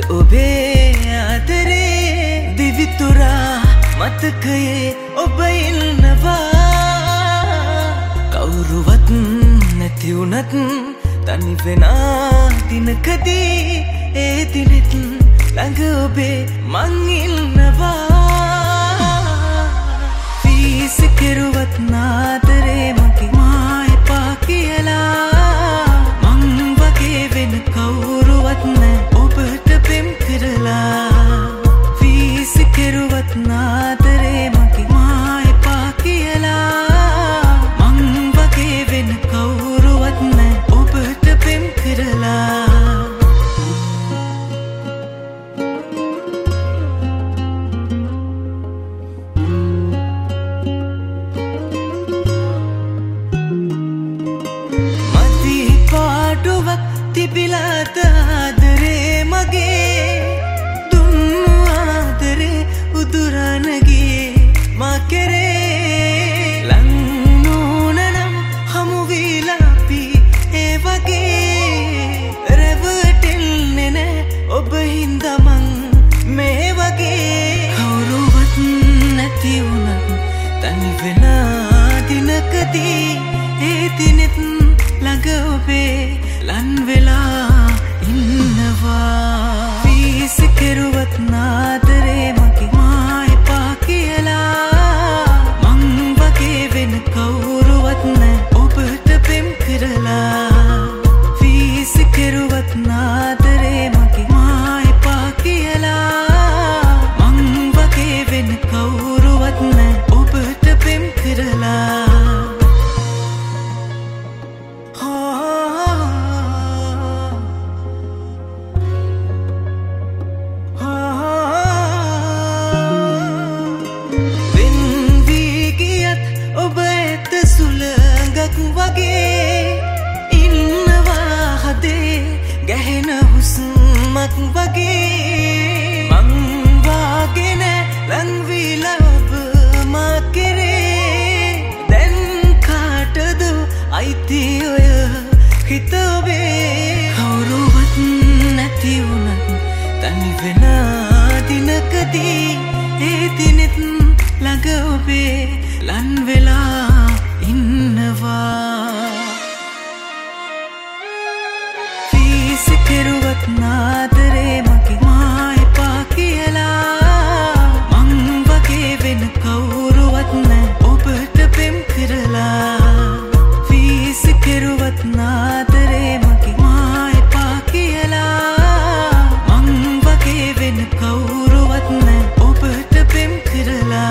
ඔබේ ආදරේ දිවිතුරා මතකයේ ඔබ ඉන්නවා කවුරුවත් නැති වුණත් තනි වෙන දිනකදී ඒ දිනෙත් ළඟ ඔබේ මං ඉන්නවා වීසි කෙරුවත් නාදරේ මගේ මා එපා කියලා මං වගේ වෙන කවුරුවත් නැ ඔබට පෙම් කරලා වීසි කෙරුවත් නාදරේ මගේ මා එපා කියලා මං වගේ වෙන කවුරුවත් නැ ඔබට පෙම් කරලා තිබිලාත ආදරේ මගේ දුන්නු ආදරේ උදුරනගේ මා කෙරේ ලංනූනනම් හමුවීලාපි ඒ වගේ රැවටෙල්නෙ නෑ ඔබ හින්දමං මේ වගේ කවුරුවත් නැති වුණත් තනි වෙන දිනකදී ඒ දිනෙත් ළඟ ඔබේ ලන් වෙලා ඉන්නවා වීසි කෙරුවත් නාදරේ මගේ මා එපා කියලා මං වගේ වෙන කවුරුවත් නැ ඔබට පෙම් කරලා වීසි කෙරුවත් නාදරේ මගේ මා එපා කියලා මං වගේ වෙන කවුරුවත් නැ ඔබට පෙම් කරලා ගැහෙන හුස්මක් වගේ මං වාගෙන ලංවිලා ඔබ මා කෙරේ දැන් කාටද අයිති ඔය හිත ඔබේ කවුරුවත් නැති වුණත් තනි වෙන දිනකදී ඒ දිනෙත් ළඟ ඔබේ ලන් වෙලා ඉන්නවා